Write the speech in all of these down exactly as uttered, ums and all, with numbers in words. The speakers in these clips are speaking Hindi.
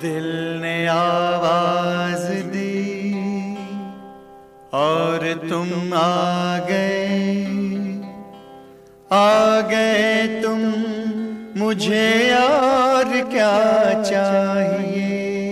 दिल ने आवाज दी और तुम आ गए, आ गए तुम, मुझे और क्या चाहिए।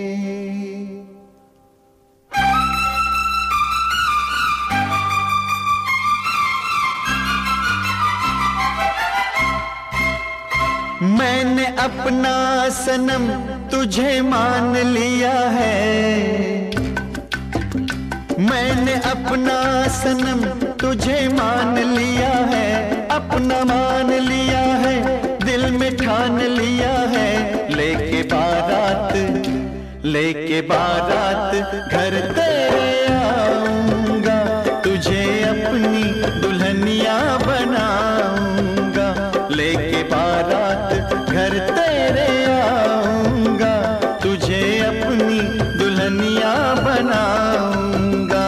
मैंने अपना सनम तुझे मान लिया है, मैंने अपना सनम तुझे मान लिया है, अपना मान लिया है, दिल में ठान लिया है। लेके बारात, लेके बारात घर तेरे आऊंगा, तुझे अपनी दुल्हनिया बनाऊंगा। लेके बारात घर तेरे आऊंगा, तुझे अपनी दुल्हनिया बनाऊंगा।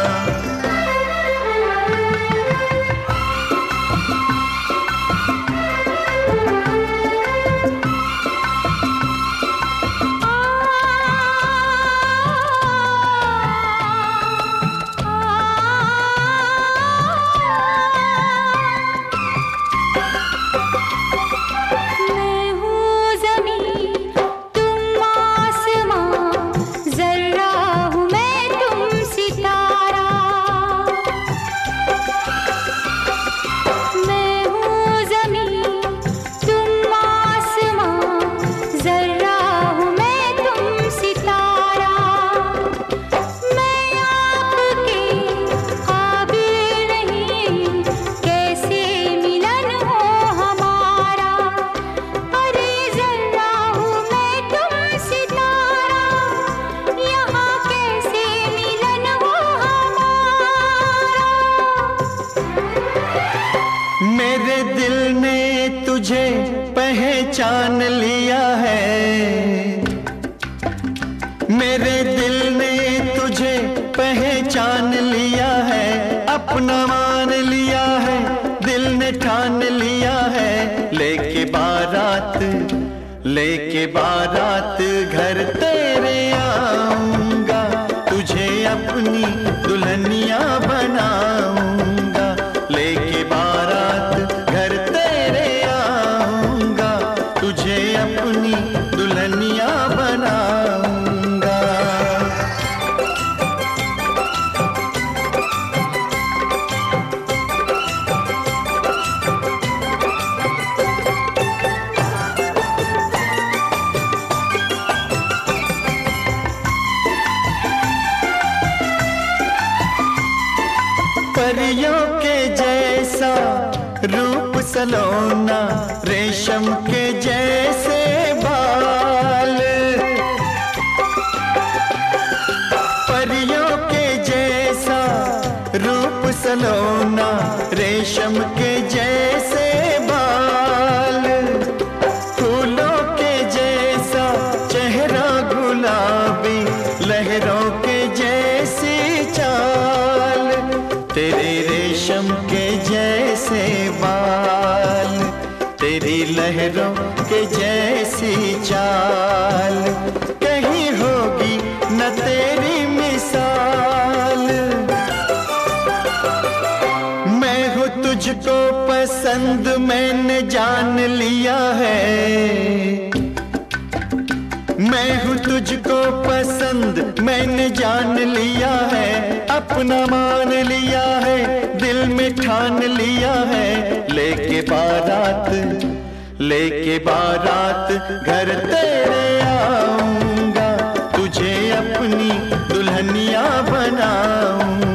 मेरे दिल ने तुझे पहचान लिया है, मेरे दिल ने तुझे पहचान लिया है, अपना मान लिया है, दिल ने ठान लिया है। लेके बारात, लेके बारात घर तेरे आऊंगा, तुझे अपनी दुल्हनिया बनाऊंगा। लेके बारात घर तेरे आऊंगा, तुझे अपनी दुल्हनिया बनाऊंगा। परियों के जैसा रूप सलोना, रेशम के जैसे बाल, परियों के जैसा रूप सलोना, रेशम के जैसे बाल, फूलों के जैसा चेहरा गुलाबी, लहरों के जैसी चाल, तेरे रेशम के जैसे बाल, तेरी लहरों के जैसी चाल, कहीं होगी न तेरी मिसाल। मैं हूँ तुझको पसंद, मैंने जान लिया है, मैं हूँ तुझको पसंद, मैंने जान लिया है, अपना मान लिया है, दिल में ठान लिया है। लेके बारात, लेके बारात घर तेरे आऊंगा, तुझे अपनी दुल्हनिया बनाऊंगा।